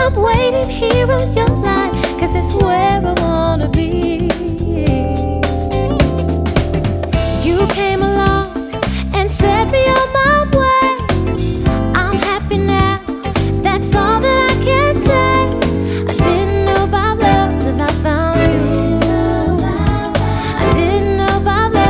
I'm waiting here on your line, 'cause it's way